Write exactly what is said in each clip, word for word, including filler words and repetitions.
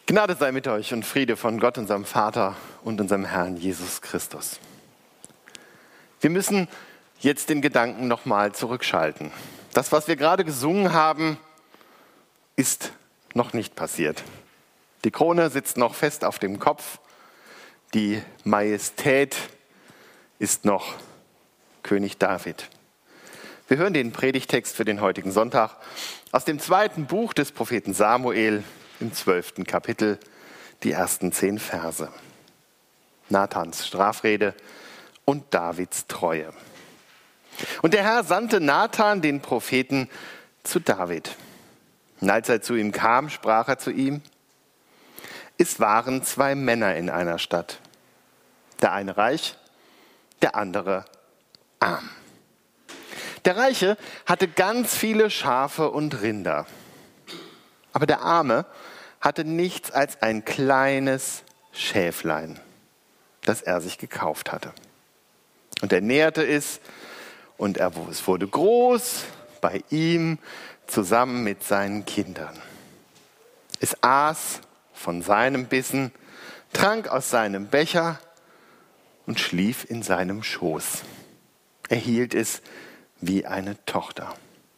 Gnade sei mit euch und Friede von Gott, unserem Vater und unserem Herrn Jesus Christus. Wir müssen jetzt den Gedanken nochmal zurückschalten. Das, was wir gerade gesungen haben, ist noch nicht passiert. Die Krone sitzt noch fest auf dem Kopf. Die Majestät ist noch König David. Wir hören den Predigtext für den heutigen Sonntag aus dem zweiten Buch des Propheten Samuel im zwölften Kapitel, die ersten zehn Verse. Nathans Strafrede und Davids Treue. Und der Herr sandte Nathan, den Propheten, zu David. Und als er zu ihm kam, sprach er zu ihm: Es waren zwei Männer in einer Stadt. Der eine reich, der andere arm. Der Reiche hatte ganz viele Schafe und Rinder. Aber der Arme hatte nichts als ein kleines Schäflein, das er sich gekauft hatte. Und er nährte es, und er, es wurde groß bei ihm zusammen mit seinen Kindern. Es aß von seinem Bissen, trank aus seinem Becher und schlief in seinem Schoß. Er hielt es wie eine Tochter.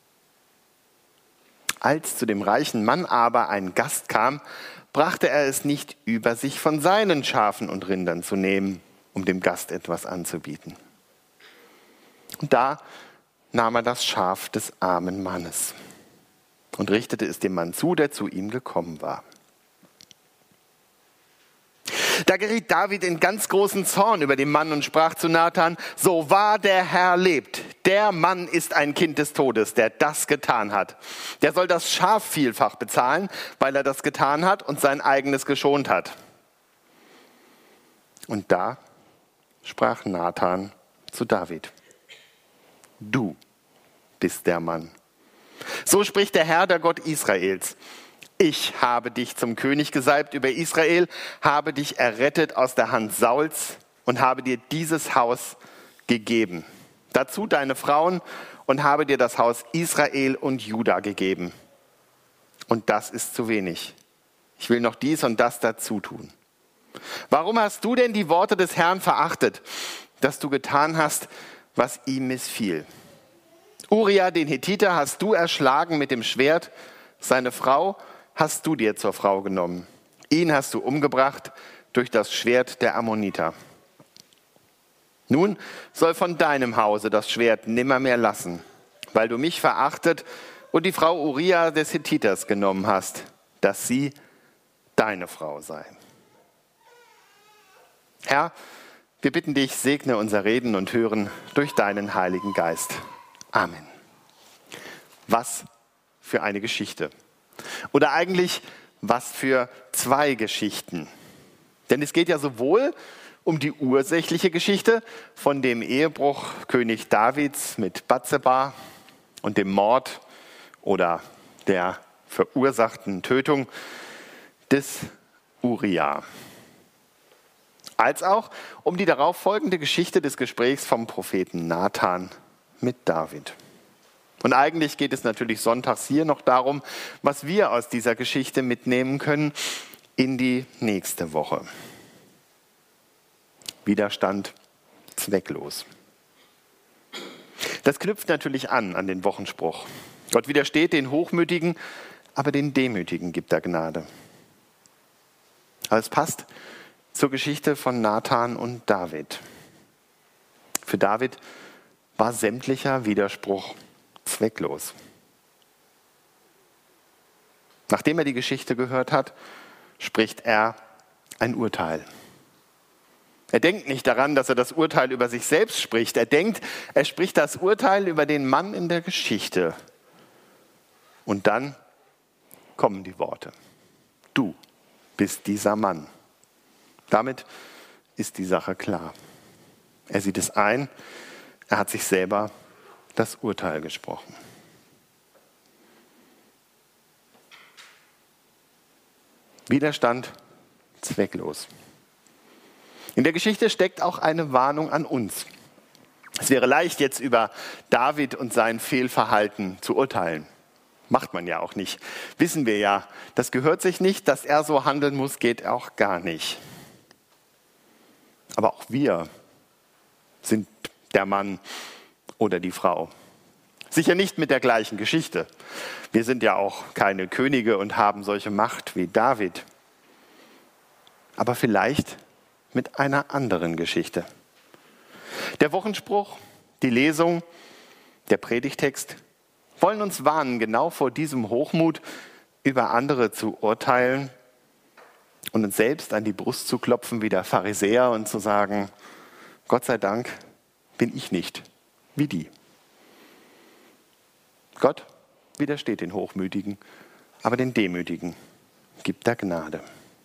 Als zu dem reichen Mann aber ein Gast kam, brachte er es nicht über, sich von seinen Schafen und Rindern zu nehmen, um dem Gast etwas anzubieten. Und da nahm er das Schaf des armen Mannes und richtete es dem Mann zu, der zu ihm gekommen war. Da geriet David in ganz großen Zorn über den Mann und sprach zu Nathan: So wahr der Herr lebt, der Mann ist ein Kind des Todes, der das getan hat. Der soll das Schaf vielfach bezahlen, weil er das getan hat und sein eigenes geschont hat. Und da sprach Nathan zu David: Du bist der Mann. So spricht der Herr, der Gott Israels: Ich habe dich zum König gesalbt über Israel, habe dich errettet aus der Hand Sauls und habe dir dieses Haus gegeben. Dazu deine Frauen und habe dir das Haus Israel und Juda gegeben. Und das ist zu wenig. Ich will noch dies und das dazu tun. Warum hast du denn die Worte des Herrn verachtet, dass du getan hast, was ihm missfiel? Uria, den Hethiter, hast du erschlagen mit dem Schwert, seine Frau hast du dir zur Frau genommen. Ihn hast du umgebracht durch das Schwert der Ammoniter. Nun soll von deinem Hause das Schwert nimmermehr lassen, weil du mich verachtet und die Frau Uria des Hethiters genommen hast, dass sie deine Frau sei. Herr, wir bitten dich, segne unser Reden und Hören durch deinen Heiligen Geist. Amen. Was für eine Geschichte. Oder eigentlich, was für zwei Geschichten. Denn es geht ja sowohl um die ursächliche Geschichte von dem Ehebruch König Davids mit Batseba und dem Mord oder der verursachten Tötung des Uria, als auch um die darauffolgende Geschichte des Gesprächs vom Propheten Nathan mit David. Und eigentlich geht es natürlich sonntags hier noch darum, was wir aus dieser Geschichte mitnehmen können in die nächste Woche. Widerstand zwecklos. Das knüpft natürlich an an den Wochenspruch. Gott widersteht den Hochmütigen, aber den Demütigen gibt er Gnade. Aber es passt zur Geschichte von Nathan und David. Für David war sämtlicher Widerspruch zwecklos. Nachdem er die Geschichte gehört hat, spricht er ein Urteil. Er denkt nicht daran, dass er das Urteil über sich selbst spricht. Er denkt, er spricht das Urteil über den Mann in der Geschichte. Und dann kommen die Worte: Du bist dieser Mann. Damit ist die Sache klar. Er sieht es ein, er hat sich selber das Urteil gesprochen. Widerstand zwecklos. In der Geschichte steckt auch eine Warnung an uns. Es wäre leicht, jetzt über David und sein Fehlverhalten zu urteilen. Macht man ja auch nicht. Wissen wir ja, das gehört sich nicht, dass er so handeln muss, geht auch gar nicht. Aber auch wir sind der Mann oder die Frau. Sicher nicht mit der gleichen Geschichte. Wir sind ja auch keine Könige und haben solche Macht wie David. Aber vielleicht mit einer anderen Geschichte. Der Wochenspruch, die Lesung, der Predigtext wollen uns warnen, genau vor diesem Hochmut, über andere zu urteilen und uns selbst an die Brust zu klopfen wie der Pharisäer und zu sagen, Gott sei Dank bin ich nicht wie die. Gott widersteht den Hochmütigen, aber den Demütigen gibt er Gnade.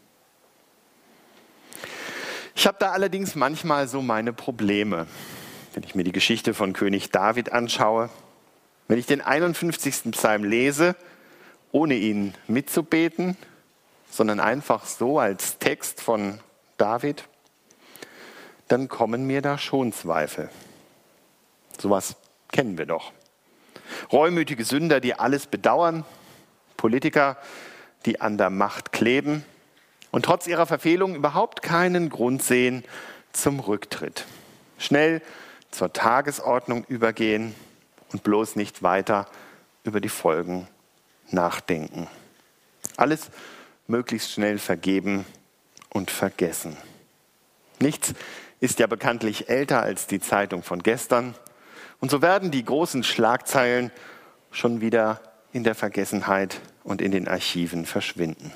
Ich habe da allerdings manchmal so meine Probleme, wenn ich mir die Geschichte von König David anschaue. Wenn ich den einundfünfzigsten Psalm lese, ohne ihn mitzubeten, sondern einfach so als Text von David, dann kommen mir da schon Zweifel. Sowas kennen wir doch. Reumütige Sünder, die alles bedauern, Politiker, die an der Macht kleben und trotz ihrer Verfehlung überhaupt keinen Grund sehen zum Rücktritt. Schnell zur Tagesordnung übergehen und bloß nicht weiter über die Folgen nachdenken. Alles möglichst schnell vergeben und vergessen. Nichts ist ja bekanntlich älter als die Zeitung von gestern. Und so werden die großen Schlagzeilen schon wieder in der Vergessenheit und in den Archiven verschwinden.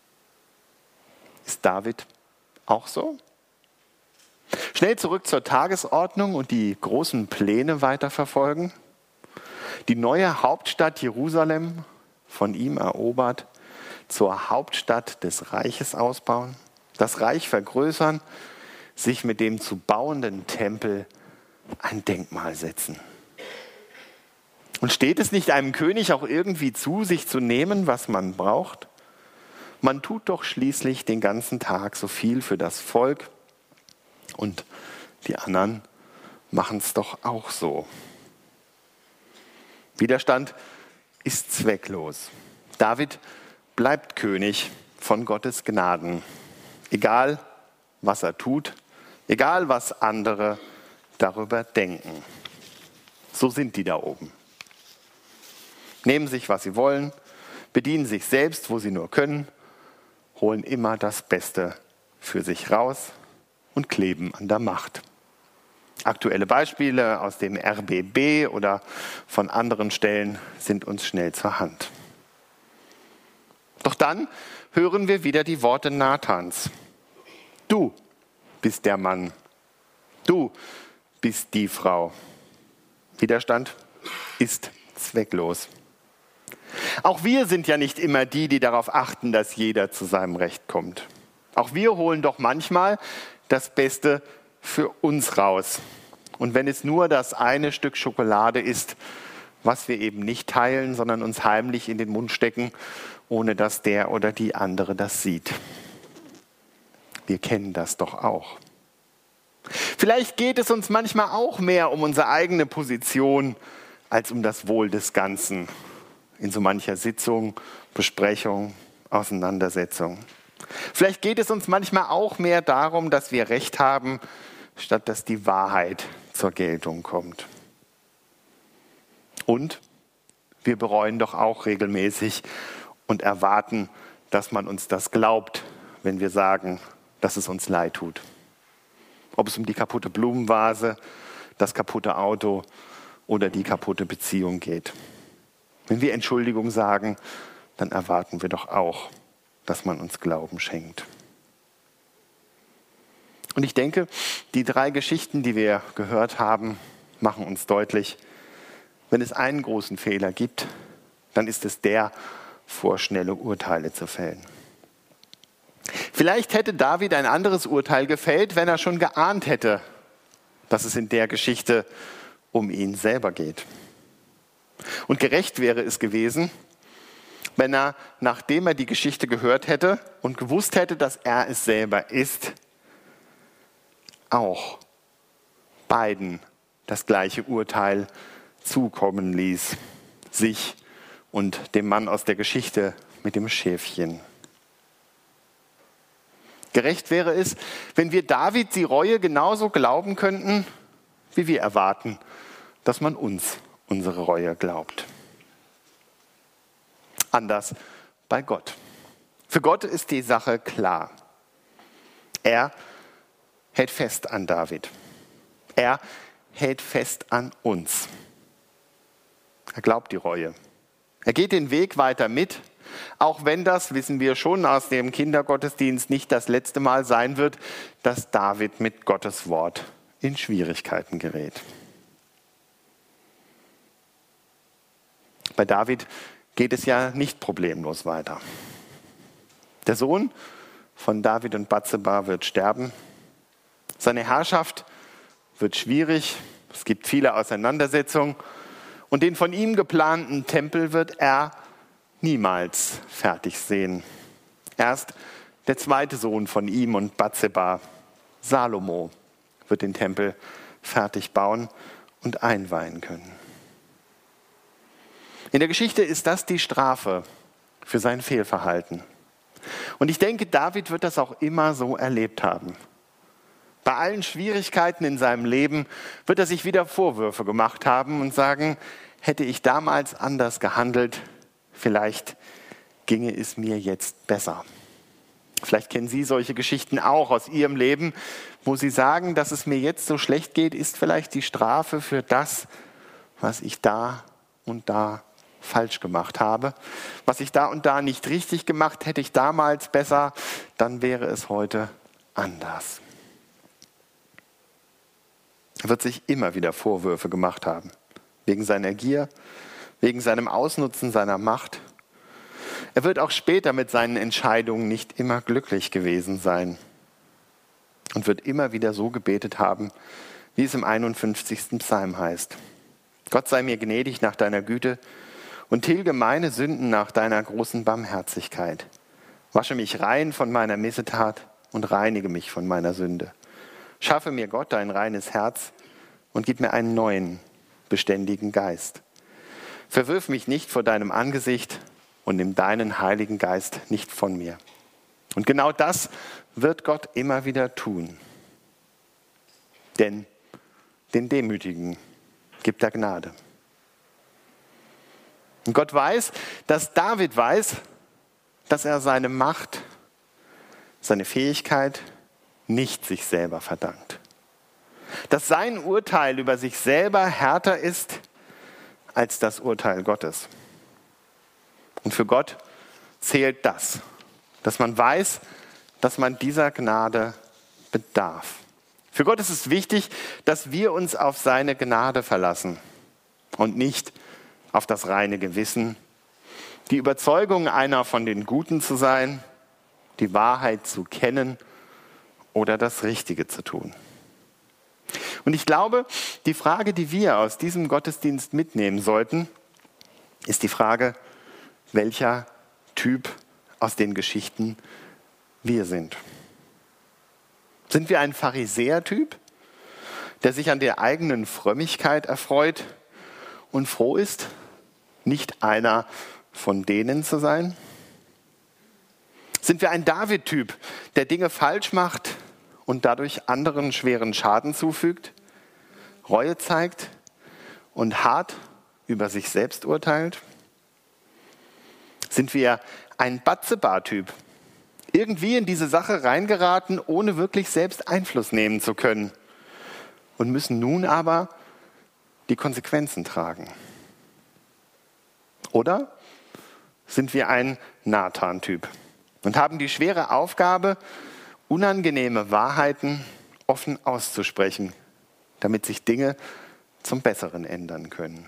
Ist David auch so? Schnell zurück zur Tagesordnung und die großen Pläne weiterverfolgen? Die neue Hauptstadt Jerusalem, von ihm erobert, zur Hauptstadt des Reiches ausbauen? Das Reich vergrößern, sich mit dem zu bauenden Tempel ein Denkmal setzen. Und steht es nicht einem König auch irgendwie zu, sich zu nehmen, was man braucht? Man tut doch schließlich den ganzen Tag so viel für das Volk und die anderen machen es doch auch so. Widerstand ist zwecklos. David bleibt König von Gottes Gnaden, egal was er tut, egal was andere darüber denken. So sind die da oben. Nehmen sich, was sie wollen, bedienen sich selbst, wo sie nur können, holen immer das Beste für sich raus und kleben an der Macht. Aktuelle Beispiele aus dem R B B oder von anderen Stellen sind uns schnell zur Hand. Doch dann hören wir wieder die Worte Nathans. Du bist der Mann. Du bist die Frau. Widerstand ist zwecklos. Auch wir sind ja nicht immer die, die darauf achten, dass jeder zu seinem Recht kommt. Auch wir holen doch manchmal das Beste für uns raus. Und wenn es nur das eine Stück Schokolade ist, was wir eben nicht teilen, sondern uns heimlich in den Mund stecken, ohne dass der oder die andere das sieht. Wir kennen das doch auch. Vielleicht geht es uns manchmal auch mehr um unsere eigene Position als um das Wohl des Ganzen. In so mancher Sitzung, Besprechung, Auseinandersetzung. Vielleicht geht es uns manchmal auch mehr darum, dass wir Recht haben, statt dass die Wahrheit zur Geltung kommt. Und wir bereuen doch auch regelmäßig und erwarten, dass man uns das glaubt, wenn wir sagen, dass es uns leid tut. Ob es um die kaputte Blumenvase, das kaputte Auto oder die kaputte Beziehung geht. Wenn wir Entschuldigung sagen, dann erwarten wir doch auch, dass man uns Glauben schenkt. Und ich denke, die drei Geschichten, die wir gehört haben, machen uns deutlich, wenn es einen großen Fehler gibt, dann ist es der, vorschnelle Urteile zu fällen. Vielleicht hätte David ein anderes Urteil gefällt, wenn er schon geahnt hätte, dass es in der Geschichte um ihn selber geht. Und gerecht wäre es gewesen, wenn er, nachdem er die Geschichte gehört hätte und gewusst hätte, dass er es selber ist, auch beiden das gleiche Urteil zukommen ließ, sich und dem Mann aus der Geschichte mit dem Schäfchen. Gerecht wäre es, wenn wir David die Reue genauso glauben könnten, wie wir erwarten, dass man uns unsere Reue glaubt. Anders bei Gott. Für Gott ist die Sache klar. Er hält fest an David. Er hält fest an uns. Er glaubt die Reue. Er geht den Weg weiter mit, auch wenn das, wissen wir schon aus dem Kindergottesdienst, nicht das letzte Mal sein wird, dass David mit Gottes Wort in Schwierigkeiten gerät. Bei David geht es ja nicht problemlos weiter. Der Sohn von David und Batseba wird sterben. Seine Herrschaft wird schwierig. Es gibt viele Auseinandersetzungen. Und den von ihm geplanten Tempel wird er niemals fertig sehen. Erst der zweite Sohn von ihm und Batseba, Salomo, wird den Tempel fertig bauen und einweihen können. In der Geschichte ist das die Strafe für sein Fehlverhalten. Und ich denke, David wird das auch immer so erlebt haben. Bei allen Schwierigkeiten in seinem Leben wird er sich wieder Vorwürfe gemacht haben und sagen, hätte ich damals anders gehandelt, vielleicht ginge es mir jetzt besser. Vielleicht kennen Sie solche Geschichten auch aus Ihrem Leben, wo Sie sagen, dass es mir jetzt so schlecht geht, ist vielleicht die Strafe für das, was ich da und da falsch gemacht habe. Was ich da und da nicht richtig gemacht, hätte ich damals besser, dann wäre es heute anders. Er wird sich immer wieder Vorwürfe gemacht haben. Wegen seiner Gier, wegen seinem Ausnutzen seiner Macht. Er wird auch später mit seinen Entscheidungen nicht immer glücklich gewesen sein und wird immer wieder so gebetet haben, wie es im einundfünfzigsten Psalm heißt. Gott sei mir gnädig nach deiner Güte und tilge meine Sünden nach deiner großen Barmherzigkeit. Wasche mich rein von meiner Missetat und reinige mich von meiner Sünde. Schaffe mir, Gott, ein reines Herz und gib mir einen neuen, beständigen Geist. Verwirf mich nicht vor deinem Angesicht und nimm deinen Heiligen Geist nicht von mir. Und genau das wird Gott immer wieder tun. Denn den Demütigen gibt er Gnade. Und Gott weiß, dass David weiß, dass er seine Macht, seine Fähigkeit nicht sich selber verdankt. Dass sein Urteil über sich selber härter ist als das Urteil Gottes. Und für Gott zählt das, dass man weiß, dass man dieser Gnade bedarf. Für Gott ist es wichtig, dass wir uns auf seine Gnade verlassen und nicht auf das reine Gewissen, die Überzeugung, einer von den Guten zu sein, die Wahrheit zu kennen oder das Richtige zu tun. Und ich glaube, die Frage, die wir aus diesem Gottesdienst mitnehmen sollten, ist die Frage, welcher Typ aus den Geschichten wir sind. Sind wir ein Pharisäer-Typ, der sich an der eigenen Frömmigkeit erfreut und froh ist, nicht einer von denen zu sein? Sind wir ein David-Typ, der Dinge falsch macht und dadurch anderen schweren Schaden zufügt, Reue zeigt und hart über sich selbst urteilt? Sind wir ein Batseba-Typ, irgendwie in diese Sache reingeraten, ohne wirklich selbst Einfluss nehmen zu können und müssen nun aber die Konsequenzen tragen? Oder sind wir ein Nathan-Typ und haben die schwere Aufgabe, unangenehme Wahrheiten offen auszusprechen, damit sich Dinge zum Besseren ändern können?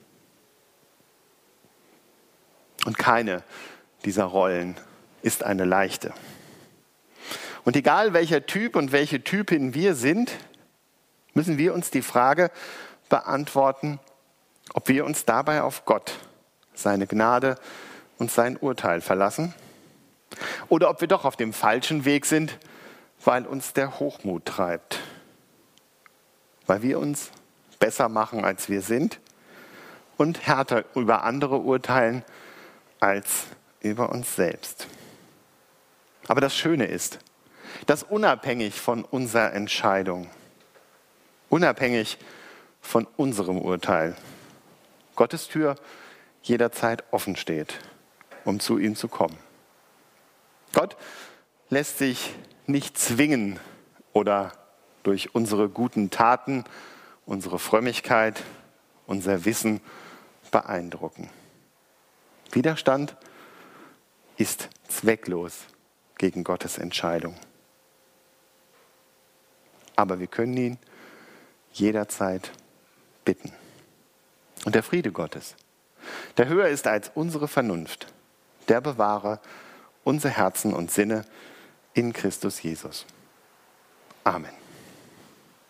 Und keine dieser Rollen ist eine leichte. Und egal welcher Typ und welche Typin wir sind, müssen wir uns die Frage beantworten, ob wir uns dabei auf Gott, seine Gnade und sein Urteil verlassen oder ob wir doch auf dem falschen Weg sind, weil uns der Hochmut treibt, weil wir uns besser machen, als wir sind und härter über andere urteilen als über uns selbst. Aber das Schöne ist, dass unabhängig von unserer Entscheidung, unabhängig von unserem Urteil, Gottes Tür jederzeit offen steht, um zu ihm zu kommen. Gott lässt sich nicht zwingen oder durch unsere guten Taten, unsere Frömmigkeit, unser Wissen beeindrucken. Widerstand ist zwecklos gegen Gottes Entscheidung. Aber wir können ihn jederzeit bitten. Und der Friede Gottes, der höher ist als unsere Vernunft, der bewahre unser Herzen und Sinne in Christus Jesus. Amen.